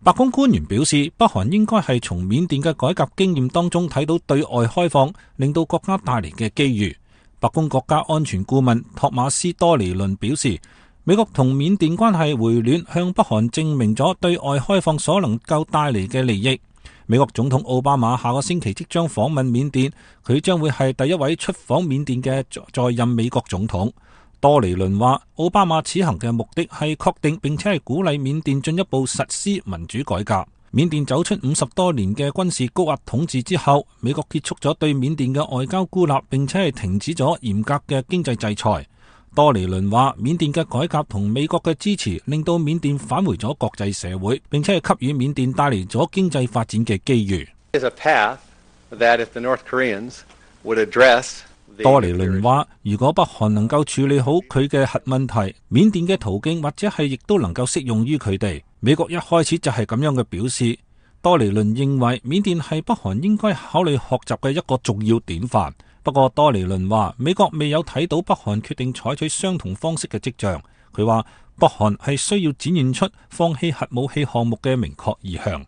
白宮官員表示，北韓應該係從緬甸嘅改革經驗當中睇到對外開放令到國家帶嚟嘅機遇。白宮國家安全顧問托馬斯多尼倫表示，美國同緬甸關係回暖，向北韓證明咗對外開放所能夠帶嚟嘅利益。美國總統奧巴馬下個星期即將訪問緬甸，佢將會係第一位出訪緬甸嘅在任美國總統。多尼倫話，奧巴馬此行嘅目的係確定並且係鼓勵緬甸進一步實施民主改革。緬甸走出50多年嘅軍事高壓統治之後，美國結束咗對緬甸嘅外交孤立，並且係停止咗嚴格嘅經濟制裁。多尼倫話，緬甸嘅改革同美國嘅支持令到緬甸返回咗國際社會，並且係給予緬甸帶嚟咗經濟發展嘅機遇。多尼倫話，如果北韓能夠處理好佢嘅核問題，緬甸嘅途徑或者係亦都能夠適用於佢哋。美國一開始就係咁樣嘅表示。多尼倫認為緬甸係北韓應該考慮學習嘅一個重要典範。不過多尼倫話，美國未有睇到北韓決定採取相同方式嘅跡象。佢話北韓係需要展現出放棄核武器項目嘅明確意向。